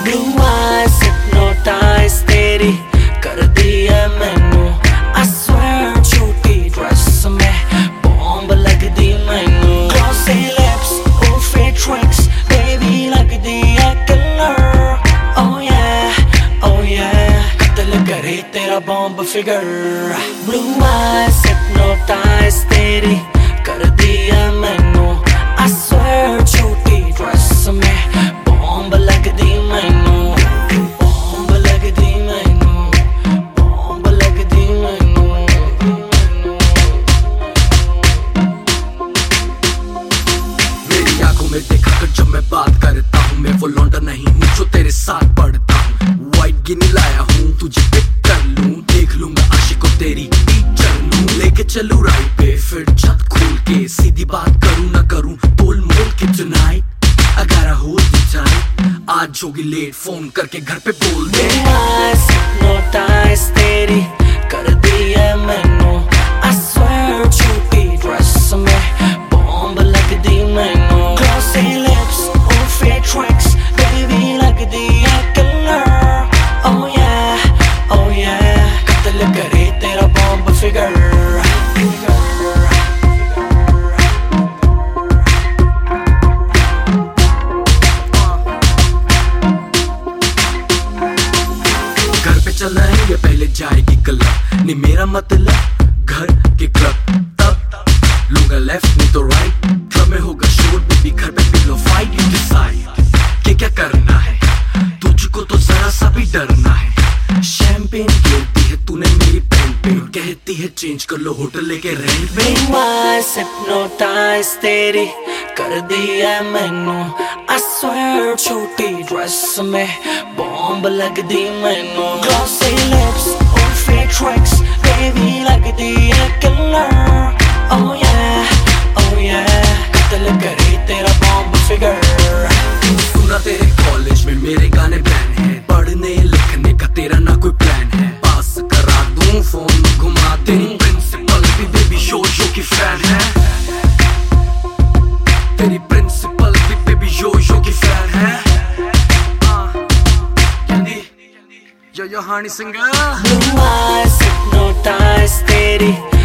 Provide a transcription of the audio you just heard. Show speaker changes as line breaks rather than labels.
Blue eyes hypnotize तेरी कर दी है मैनू I swear छोटी ड्रेस में बॉम्ब लग दी मैनू Glossy lips, oh fake tricks baby लग दी है killer Oh yeah कत्ल करे तेरा bomb figure Blue eyes hypnotize तेरी कर दी है मैनू I swear छोटी ड्रेस में बॉम्ब लग दी मैनू बॉम्ब लग दी मैनू बॉम्ब लग दी मैनू
मेरी आंखों में देखा कर जब मैं बात करता हूँ मैं वो लौंडा नहीं हूँ जो तेरे साथ पढ़ता हूँ व्हाइट गिनी लाया हूँ तुझे पिक कर लूँ देख लूंगा आशिकों तेरी टीचर लूँ लेके चलूँ राइट पे फिर छत खोल के सीधी बात करूँ ना करूँ तोल मोल के tonight I gotta hold you tight आज होगी लेट फोन करके घर पे बोल दे
Blue eyes hypnotize तेरी कर दी है मैनू I swear छोटी ड्रेस में बॉम्ब लग दी मैनू Glossy lips, oh fake tricks baby लग दी है killer Oh yeah कत्ल करे तेरा बॉम्ब फिगर
चलाएंगे पहले जाएगी क्लब नहीं मेरा मतलब घर के क्लब तब लूंगा लेफ्ट नहीं तो राइट क्लब में होगा शोर बेबी घर पे पिलो फाइट यू डिसाइड कि क्या करना है तुझको तो जरा सा भी डरना है शैंपेन गिरती है तूने मेरी पैंट पे कहती है चेंज कर लो होटल लेके रेंट पे
Blue eyes hypnotize तेरी कर दी है मैनू I swear छोटी ड्रेस में बॉम्ब लग दी मैनू Glossy lips, oh fake tricks baby लग दी है killer Oh yeah कत्ल करे तेरा बॉम्ब फिगर
सुना तेरे कॉलेज में मेरे गाने बैन है पढ़ने लिखने का तेरा ना कोई प्लान है पास करा दूं फोन घुमा तेरी प्रिंसिपल भी बेबी शो की फैन है तेरी प्रिंसिपल भी बेबी शो की फैन है candy yo Honey singer
Blue eyes hypnotize तेरी